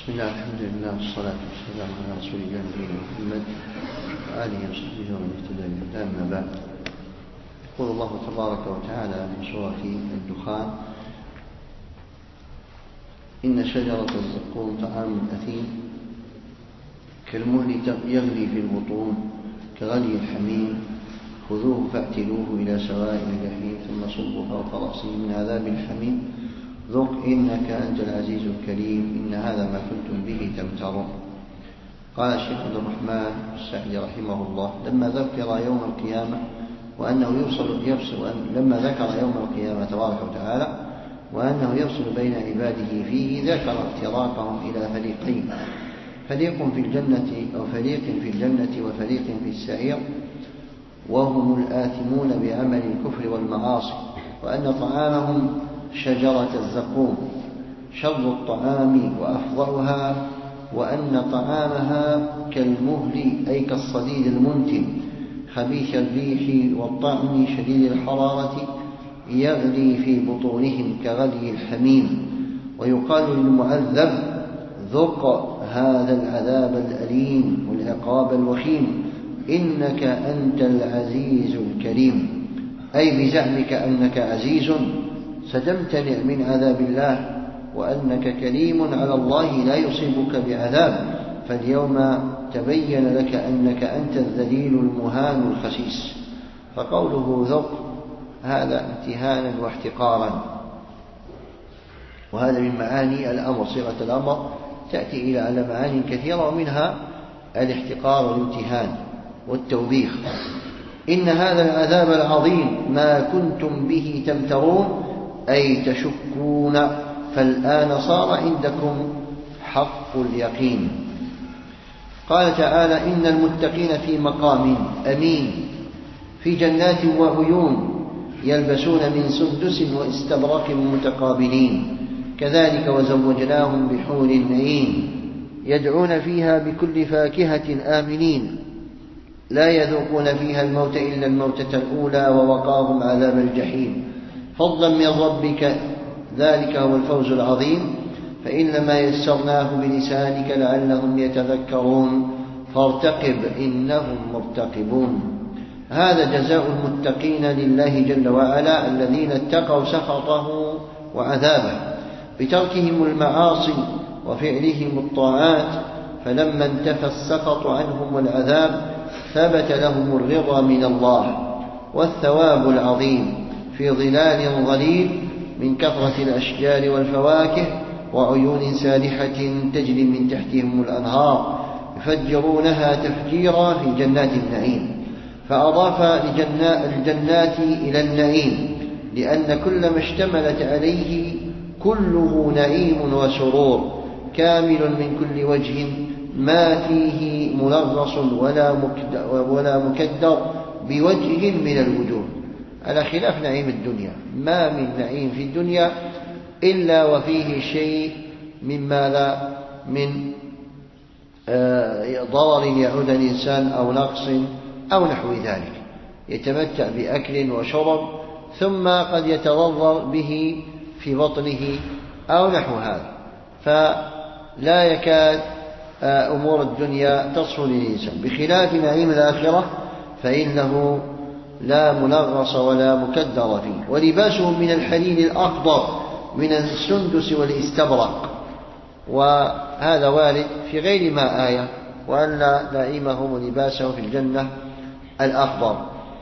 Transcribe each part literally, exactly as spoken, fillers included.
بسم الله الحمد لله والصلاة والسلام على رسول الله نبينا محمد وآله وصحبه ومن اهتدى بهداه. أما بعد، يقول الله تبارك وتعالى في سورة الدخان: إن شجرة الزقوم طعام أثيم كالمهل يغلي في البطون كغلي الحميم خذوه فاعتلوه إلى سواء الجحيم ثم صبوا فوق رأسه من عذاب الحميم ذق إنك أنت العزيز الكريم إن هذا ما كنتم به تمترون. قال الشيخ عبد الرحمن السعدي رحمه الله: لما ذكر يوم القيامة وأنه يفصل يفصل وأن لما ذكر يوم القيامة تبارك وتعالى وأنه يفصل بين عباده فيه، ذكر افتراقهم إلى فريقين: فريق في الجنة أو فريق في الجنة وفريق في السعير، وهم الآثمون بعمل الكفر والمعاصي، وأن طعامهم شجرة الزقوم شر الطعام وأفظعها، وأن طعامها كالمهل أي كالصديد المنتن خبيث الريح والطعم شديد الحرارة يغلي في بطونهم كغلي الحميم. ويقال للمعذب: ذق هذا العذاب الأليم والعقاب الوخيم إنك أنت العزيز الكريم، أي بزعمك أنك عزيز ستمتنع من عذاب الله، وأنك كريم على الله لا يصيبك بعذاب، فاليوم تبين لك أنك أنت الذليل المهان الخسيس. فقوله ذق هذا امتهانا واحتقارا، وهذا من معاني الأمر، صيغة الأمر تأتي إلى على معاني كثيرة، ومنها الاحتقار والامتهان والتوبيخ. إن هذا العذاب العظيم ما كنتم به تمترون، أي تشكون، فالآن صار عندكم حق اليقين. قال تعالى: إن المتقين في مقام أمين في جنات وعيون يلبسون من سندس واستبرق متقابلين كذلك وزوجناهم بحور عين يدعون فيها بكل فاكهة آمنين لا يذوقون فيها الموت إلا الموتة الأولى ووقاهم عذاب الجحيم فضلا من ربك ذلك هو الفوز العظيم. فإنما يسرناه بلسانك لعلهم يتذكرون فارتقب إنهم مرتقبون. هذا جزاء المتقين لله جل وعلا الذين اتقوا سخطه وعذابه بتركهم المعاصي وفعلهم الطاعات، فلما انتفى السخط عنهم والعذاب ثبت لهم الرضا من الله والثواب العظيم في ظلال ظليل من كثرة الأشجار والفواكه وعيون سالحة تجري من تحتهم الأنهار يفجرونها تفجيرا في جنات النعيم. فأضاف الجنات إلى النعيم لأن كل ما اشتملت عليه كله نعيم وسرور كامل من كل وجه ما فيه منغص ولا مكدر بوجه من الوجوه، على خلاف نعيم الدنيا. ما من نعيم في الدنيا إلا وفيه شيء مما لا من ضرر يعود الإنسان أو نقص أو نحو ذلك، يتمتع بأكل وشرب ثم قد يتضرر به في بطنه أو نحو هذا، فلا يكاد أمور الدنيا تصل للإنسان، بخلاف نعيم الآخرة فإنه لا منغص ولا مكدر فيه. ولباسهم من الحليل الأخضر من السندس والاستبرق، وهذا وارد في غير ما آية، وأن نعيمهم ولباسهم في الجنة الأخضر.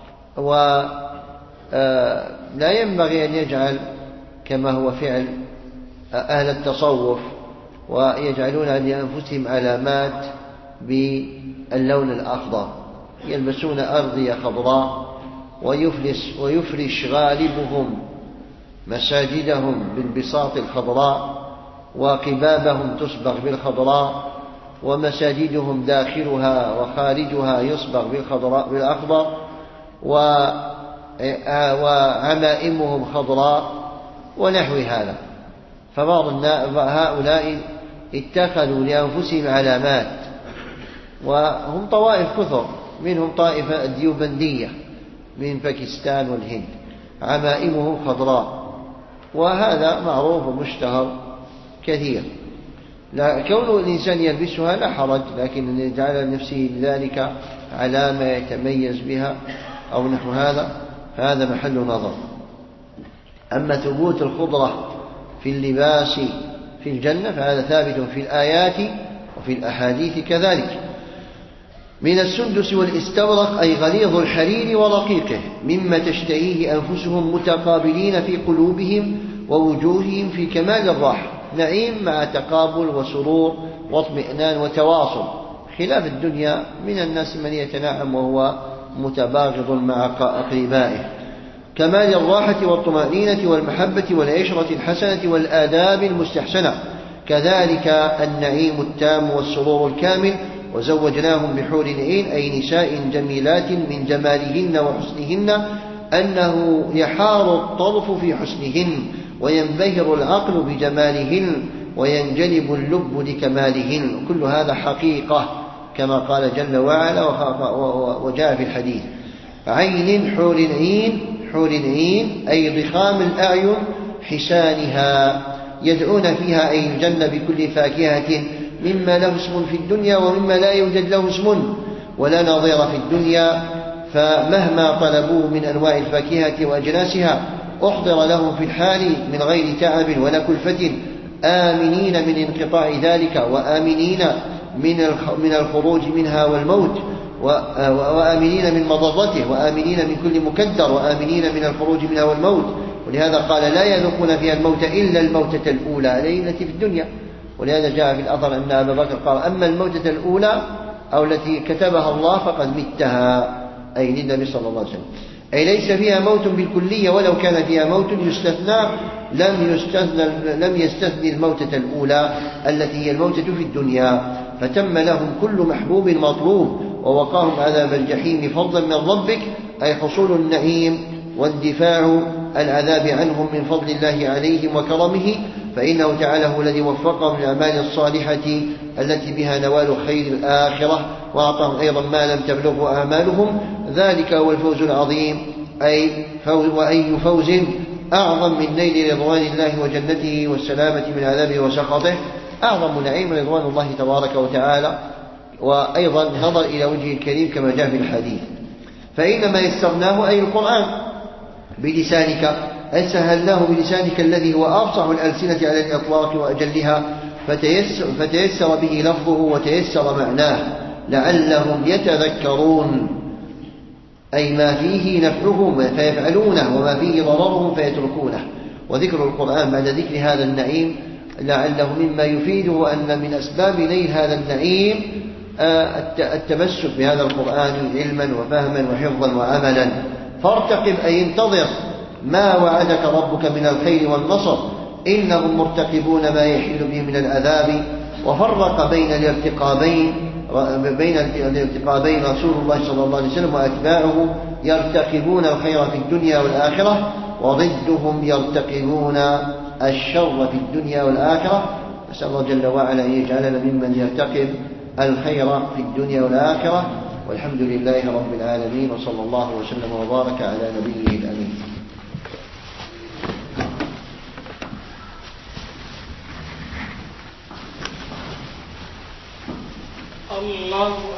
ولا ينبغي أن يجعل كما هو فعل أهل التصوف ويجعلون لأنفسهم علامات باللون الأخضر، يلبسون أرضية خضراء ويفلس ويفرش غالبهم مساجدهم بالبساط الخضراء وقبابهم تصبغ بالخضراء ومساجدهم داخلها وخارجها يصبغ بالخضراء بالأخضر وعمائمهم خضراء ونحو هذا. فبعض هؤلاء اتخذوا لأنفسهم علامات، وهم طوائف كثر، منهم طائفة الديوبندية من باكستان والهند عمائمهم خضراء، وهذا معروف ومشتهر كثير. لا كون الإنسان يلبسها لا حرج، لكن أن يجعل لنفسه ذلك علامة يتميز بها أو نحو هذا فهذا محل نظر. أما ثبوت الخضرة في اللباس في الجنة فهذا ثابت في الآيات وفي الأحاديث كذلك. من السندس والاستبرق أي غليظ الحرير ورقيقه، مما تشتهيه أنفسهم متقابلين في قلوبهم ووجوههم في كمال الراحة، نعيم مع تقابل وسرور واطمئنان وتواصل، خلاف الدنيا من الناس من يتنعم وهو متباغض مع أقربائه. كمال الراحة والطمأنينة والمحبة والعشرة الحسنة والآداب المستحسنة، كذلك النعيم التام والسرور الكامل. وزوجناهم بحور عين أي نساء جميلات من جمالهن وحسنهن أنه يحار الطرف في حسنهن وينبهر العقل بجمالهن وينجلب اللب لكمالهن، كل هذا حقيقة كما قال جل وعلا وجاء في الحديث. عين حور عين، حور عين أي ضخام الأعين حسانها، يدعون فيها أي الجنة بكل فاكهة مما له اسم في الدنيا ومما لا يوجد له اسم ولا نظير في الدنيا، فمهما طلبوه من أنواع الفاكهة وأجناسها أحضر لهم في الحال من غير تعب ولا كلفة، آمنين من انقطاع ذلك وآمنين من الخروج منها والموت، وآمنين من مضرته، وآمنين من كل مكدر، وآمنين من الخروج منها والموت. ولهذا قال لا يذوقون فيها الموت إلا الموتة الأولى التي في الدنيا. ولهذا جاء في الأثر أن أبا بكر قال أما الموتة الأولى أو التي كتبها الله فقد متها، أي للنبي صلى الله عليه وسلم، أي ليس فيها موت بالكلية، ولو كان فيها موت يستثنى لم يستثنى لم يستثني الموتة الأولى التي هي الموتة في الدنيا، فتم لهم كل محبوب مطلوب ووقاهم عذاب الجحيم فضلا من ربك، أي حصول النعيم واندفاع العذاب عنهم من فضل الله عليهم وكرمه، فإنه تعالى هو الذي وفقهم للأعمال الصالحة التي بها نوال خير الآخرة، وأعطاهم أيضا ما لم تبلغه أعمالهم، ذلك هو الفوز العظيم. أي فوز، وأي فوز أعظم من نيل رضوان الله وجنته والسلامة من عذابه وسخطه، أعظم نعيم رضوان الله تبارك وتعالى. وأيضا نظر إلى وجهه الكريم كما جاء في الحديث. فإنما يسرناه أي القرآن بلسانك، أي سهلناه بلسانك الذي هو أفصح الألسنة على الإطلاق وأجلها، فتيسر, فتيسر به لفظه وتيسر معناه لعلهم يتذكرون، أي ما فيه نفعهم فيفعلونه وما فيه ضررهم فيتركونه. وذكر القرآن بعد ذكر هذا النعيم لعله مما يفيده أن من أسباب نيل هذا النعيم التمسك بهذا القرآن علما وفهما وحفظا وعملا. فارتقب أي انتظر ما وعدك ربك من الخير والنصر، إنهم مرتقبون ما يحل به من العذاب. وفرق بين الارتقابين بين الارتقابين رسول الله صلى الله عليه وسلم وأتباعه، يرتقبون الخير في الدنيا والآخرة، وضدهم يرتقبون الشر في الدنيا والآخرة. نسأل الله جل وعلا أن يجعلنا ممن يرتقب الخير في الدنيا والآخرة، والحمد لله رب العالمين، وصلى الله وسلم وبارك على نبيه الأمين. الله